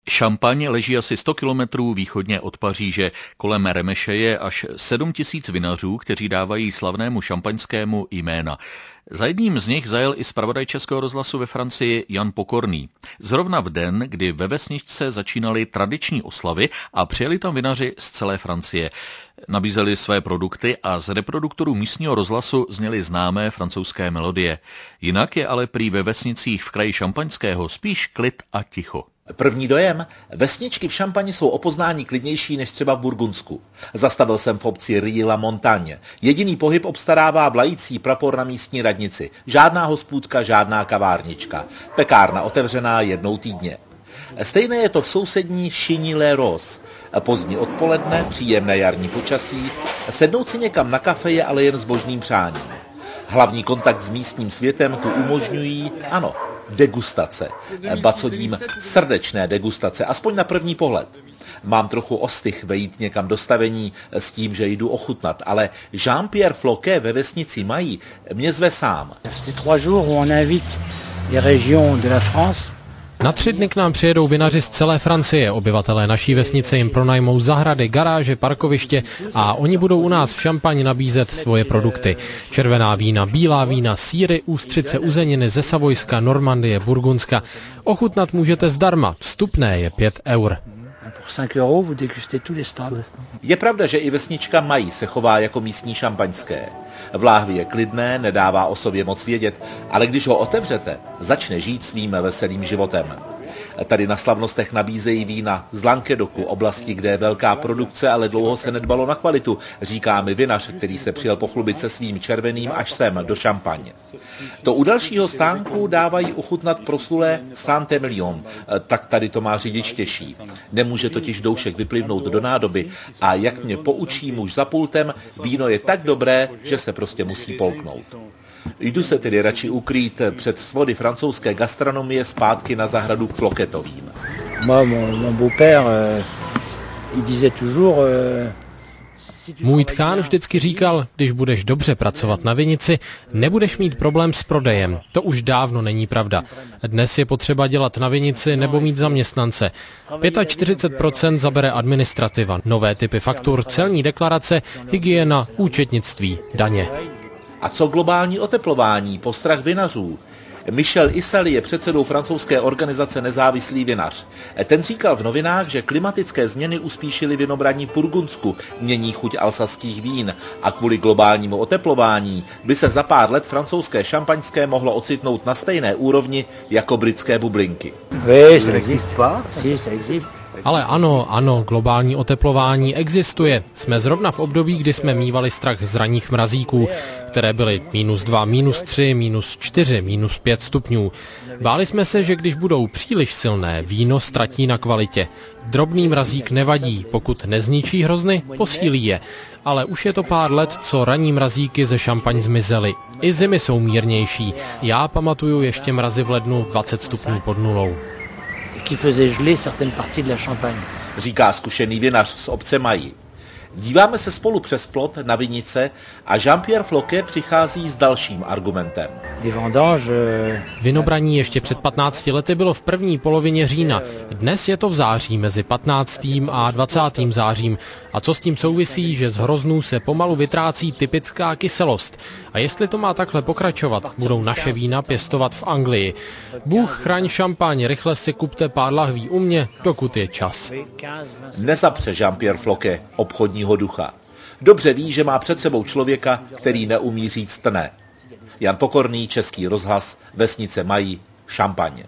Šampaň leží asi 100 kilometrů východně od Paříže. Kolem Remеше je až 7 000 vinařů, kteří dávají slavnému šampaňskému jména. Za jedním z nich zajel i zpravodaj Českého rozhlasu ve Francii Jan Pokorný. Zrovna v den, kdy ve vesničce začínaly tradiční oslavy a přijeli tam vinaři z celé Francie. Nabízeli své produkty a z reproduktorů místního rozhlasu zněly známé francouzské melodie. Jinak je ale prý ve vesnicích v kraji Šampaňského spíš klid a ticho. První dojem? Vesničky v Šampani jsou o poznání klidnější než třeba v Burgundsku. Zastavil jsem v obci Rilly-la-Montagne. Jediný pohyb obstarává vlající prapor na místní radnici. Žádná hospůdka, žádná kavárnička. Pekárna otevřená jednou týdně. Stejné je to v sousední Chigny-les-Roses. Pozdní odpoledne, příjemné jarní počasí. Sednout si někam na kafe je ale jen zbožným přáním. Hlavní kontakt s místním světem tu umožňují, ano, degustace. Ba co dím, srdečné degustace, aspoň na první pohled. Mám trochu ostych vejít někam do stavení s tím, že jdu ochutnat, ale Jean-Pierre Floquet ve vesnici Mají mě zve sám. Na 3 dny k nám přijedou vinaři z celé Francie. Obyvatelé naší vesnice jim pronajmou zahrady, garáže, parkoviště a oni budou u nás v Šampani nabízet svoje produkty. Červená vína, bílá vína, sýry, ústřice, uzeniny ze Savojska, Normandie, Burgundska. Ochutnat můžete zdarma, vstupné je 5 eur. Je pravda, že i vesnička Mají se chová jako místní šampaňské. V láhvi je klidné, nedává o sobě moc vědět, ale když ho otevřete, začne žít svým veselým životem. Tady na slavnostech nabízejí vína z Languedocu, oblasti, kde je velká produkce, ale dlouho se nedbalo na kvalitu, říká mi vinař, který se přijel pochlubit se svým červeným až sem do Šampaně. To u dalšího stánku dávají ochutnat proslulé Saint-Emilion, tak tady to má řidič těžší. Nemůže totiž doušek vyplivnout do nádoby a jak mě poučí muž za pultem, víno je tak dobré, že se prostě musí polknout. Jdu se tedy radši ukrýt před svody francouzské gastronomie zpátky na zahradu k Floquetovým. Můj tchán vždycky říkal, když budeš dobře pracovat na vinici, nebudeš mít problém s prodejem. To už dávno není pravda. Dnes je potřeba dělat na vinici nebo mít zaměstnance. 45% zabere administrativa, nové typy faktur, celní deklarace, hygiena, účetnictví, daně. A co globální oteplování, postrach vinařů? Michel Issel je předsedou francouzské organizace Nezávislý vinař. Ten říkal v novinách, že klimatické změny uspíšily vinobraní v Burgundsku, mění chuť alsaských vín a kvůli globálnímu oteplování by se za pár let francouzské šampaňské mohlo ocitnout na stejné úrovni jako britské bublinky. Ale ano, globální oteplování existuje. Jsme zrovna v období, kdy jsme mívali strach z ranních mrazíků, které byly -2, -3, -4, -5 stupňů. Báli jsme se, že když budou příliš silné, víno ztratí na kvalitě. Drobný mrazík nevadí, pokud nezničí hrozny, posílí je. Ale už je to pár let, co ranní mrazíky ze Šampaň zmizely. I zimy jsou mírnější. Já pamatuju ještě mrazy v lednu 20 stupňů pod nulou. Říká zkušený vinař z obce Mají. Díváme se spolu přes plot na vinice a Jean-Pierre Floquet přichází s dalším argumentem. Vinobraní ještě před 15 lety bylo v první polovině října. Dnes je to v září mezi 15. a 20. zářím. A co s tím souvisí, že z hroznů se pomalu vytrácí typická kyselost. A jestli to má takhle pokračovat, budou naše vína pěstovat v Anglii. Bůh chraň Šampaň, rychle si kupte pár lahví u mě, dokud je čas. Nezapře Jean-Pierre Floquet obchodního ducha. Dobře ví, že má před sebou člověka, který neumí říct ne. Jan Pokorný, Český rozhlas, vesnice Mají, Šampaň.